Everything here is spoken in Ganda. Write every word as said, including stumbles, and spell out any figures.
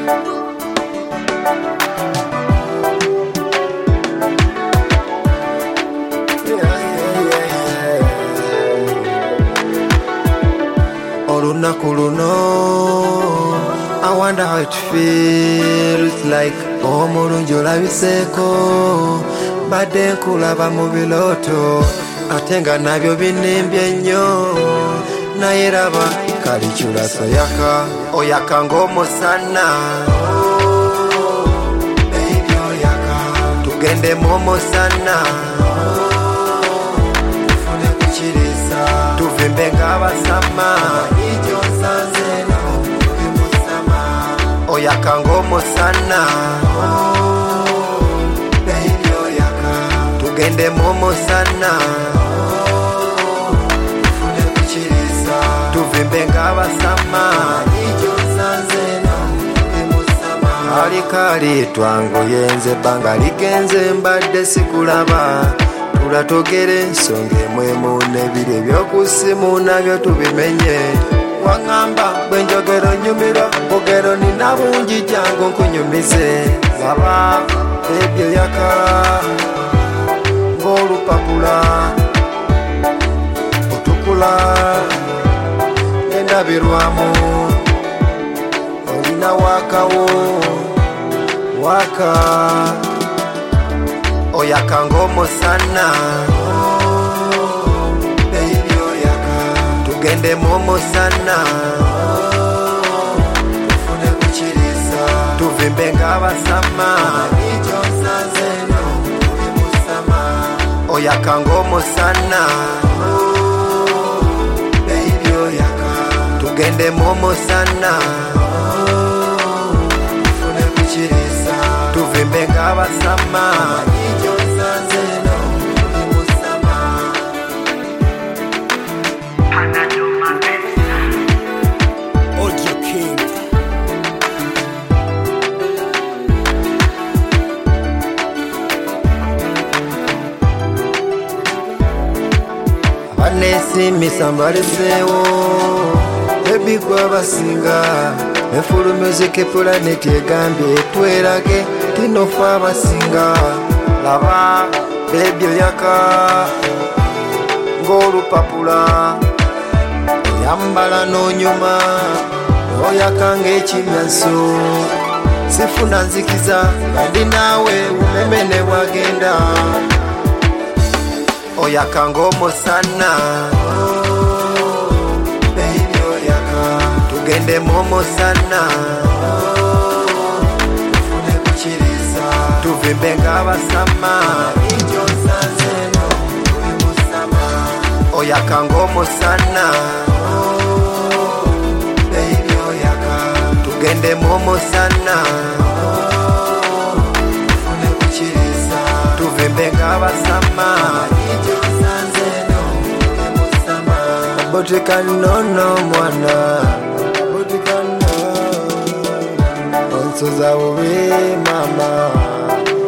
Olunaku luno, I wonder how it feels like omulungi olabiseko badde nkulaba mu biloto ate nga nabyo binimbye nnyo naye raba kalikyula soyaka oyaka ng'omusana baby oyaka tugende mu omusana tufune kukiriza tuvimbe ng'abasama ijjo nsanze no bimusama oyaka ng'omusana baby oyaka tugende mu omusana tufune kukiriza tuvimbe ng'abasama ijjo nsanze no bimusama alikali twangu yenze banga ligenze mbadde sikulaba tulatogere ensonga emwemu n'ebiri ebyokusimu nabyo tubimenye waŋŋamba bwe njogero nyumira bogero nina bungi jangu nkunyumize laba ebyo yaka ng'olupapula otukula endabirwamu olina wakawo waka oyaka ng'omusana baby oyaka tugende mu omusana tufune kukiriza tuvimbe ng'abasama ijjo nsanze no bimusama oyaka ng'omusana baby oyaka tugende mu omusana tufune kukiriza tuvimbe ng'abasama ijjo nsanze no bimusama Audio King. banesimisa mbaleseewo ebigwa basinga Efulu Music Planet egambye twerage tinofa abasinga laba baby oyaka ng'olupapula oyambala n'onyuma oyaka ng'ekimyaso sifuna nzikiza kandi naawe umeme ne bwagenda oyaka ng'omusana baby oyaka tugende mu omusana tufune kukiriza tuvimbe ng'abasama ijjo nsanze no bimusama oyaka ng'omusana baby oyaka tugende mu omusana tufune kukiriza tuvimbe ng'abasama ijjo nsanze no bimusama botika nono mwana botika no onsoza bubi mama